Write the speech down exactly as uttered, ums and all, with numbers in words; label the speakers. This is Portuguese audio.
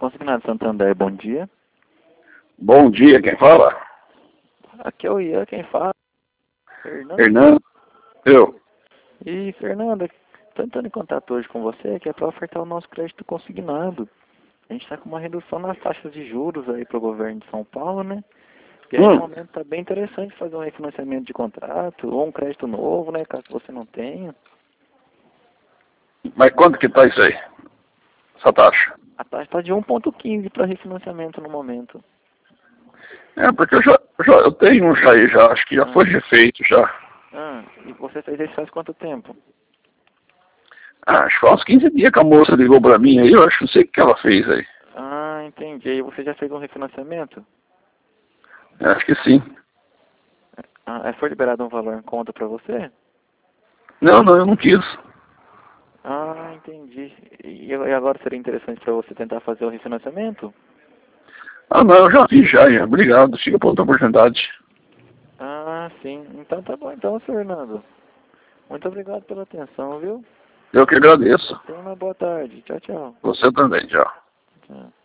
Speaker 1: Consignado Santander, bom dia.
Speaker 2: Bom dia, quem fala?
Speaker 1: Aqui é o Ian, quem fala? Fernando.
Speaker 2: Fernando? Eu.
Speaker 1: E, Fernanda, estou entrando em contato hoje com você, que é para ofertar o nosso crédito consignado. A gente está com uma redução nas taxas de juros aí para o governo de São Paulo, né? E aí,
Speaker 2: Hum.
Speaker 1: no momento, está bem interessante fazer um refinanciamento de contrato ou um crédito novo, né? Caso você não tenha.
Speaker 2: Mas quanto que tá isso aí? Essa taxa?
Speaker 1: A taxa está de um ponto quinze para refinanciamento no momento.
Speaker 2: É, porque eu já, já eu tenho um já aí já, acho que já
Speaker 1: Ah.
Speaker 2: foi refeito já.
Speaker 1: Ah, e você fez isso faz quanto tempo?
Speaker 2: Ah, acho que faz uns quinze dias que a moça ligou pra mim aí, eu acho que não sei o que ela fez aí.
Speaker 1: Ah, entendi. E você já fez um refinanciamento?
Speaker 2: Eu acho que sim.
Speaker 1: Ah, foi liberado um valor em conta para você?
Speaker 2: Não, não, eu não quis.
Speaker 1: Ah, entendi. E e agora seria interessante para você tentar fazer o refinanciamento?
Speaker 2: Ah, não, eu já fiz já, Ian. Obrigado. Fica pra outra oportunidade.
Speaker 1: Ah, sim. Então tá bom então, senhor Fernando. Muito obrigado pela atenção, viu?
Speaker 2: Eu que agradeço.
Speaker 1: Tenha uma boa tarde. Tchau, tchau.
Speaker 2: Você também, tchau.
Speaker 1: Tchau.